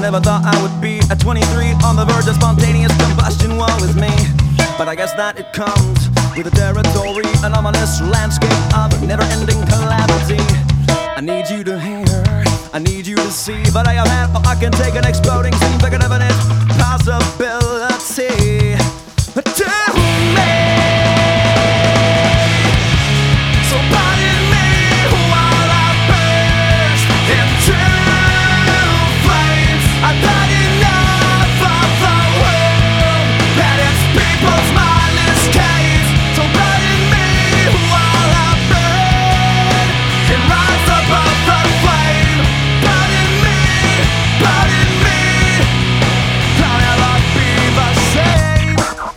never thought I would be at 23 on the verge of spontaneous combustion. Woe is me, but I guess that it comes with the territory, an ominous landscape of never-ending calamity. I need you to hear, I need you to see, but I have had, or I can take an exploding scene, bigger than its possibility. Tell me, so pardon me while I burst into flames. I've had enough of the world and its people's mindless gaze. So pardon me while I burn and rise above the flame. Pardon me, I'll never be the same.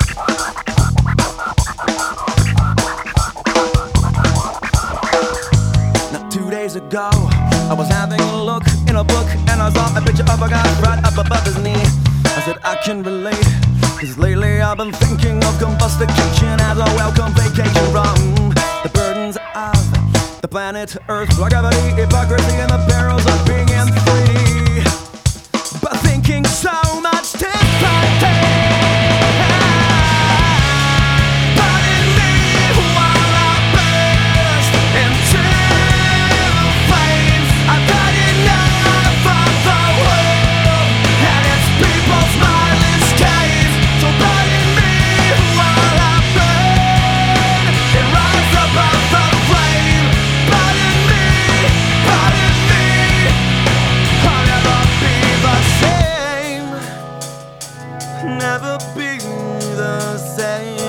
Now 2 days ago, I was having a look in a book and I saw a picture of a guy right up above his knee. I said I can relate, cause lately I've been thinking of combustication as a welcome vacation from the burdens of the planet Earth, gravity, hypocrisy, and the perils of being free. But thinking so much differently. Pardon me while I burst into flames. I've had enough of the world and its people's mindless gaze. So pardon me while I burn and rise above the flame. Pardon me, I'll never be the same. Never be the same.